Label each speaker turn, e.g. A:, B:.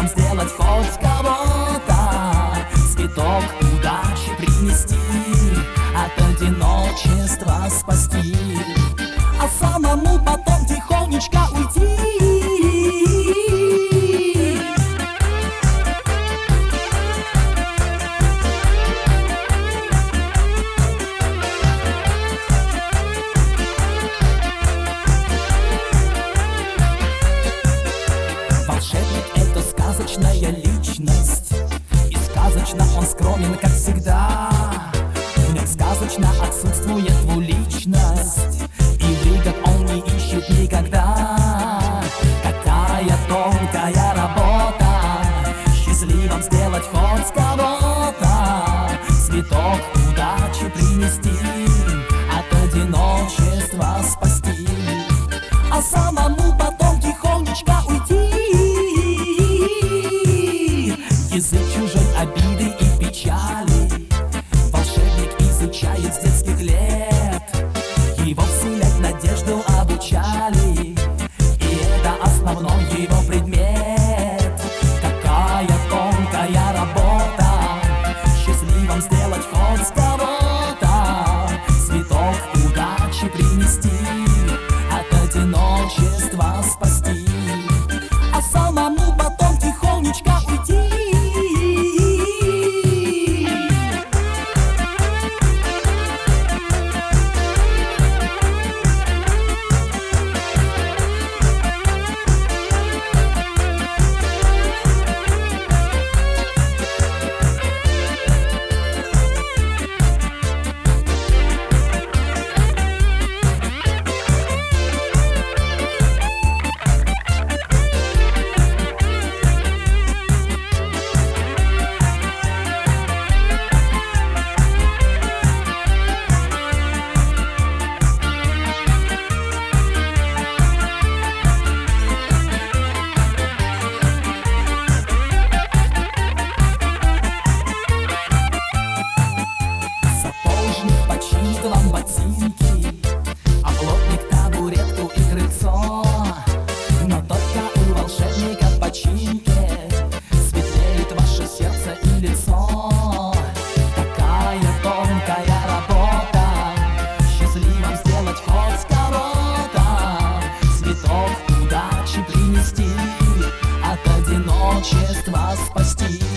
A: счастливым сделать хоть кого-то, цветок удачи принести, от одиночества спасти, а самому потом тихонечко уйти. Волшебник — это сказочная личность, и сказочно он скромен, как всегда. В нем сказочно отсутствует двуличность, и выгод он не ищет никогда. Какая тонкая работа счастливым сделать хоть кого-то, цветок удачи принести, от одиночества спасти, а самому потом тихонечко уйти. Язык чужой обиды и печали волшебник изучает с детских лет. Его вселять надежду обучали, и это основной его предмет. Какая тонкая работа счастливым сделать хоть кого-то, цветок удачи принести, от одиночества спасти, а самому потом тихонечко уйти. Вам ботинки, а плотник табуретку и крыльцо. Но только у волшебника в починке светлеет ваше сердце и лицо. Какая тонкая работа счастливым сделать хоть кого-то, цветок удачи принести, от одиночества спасти.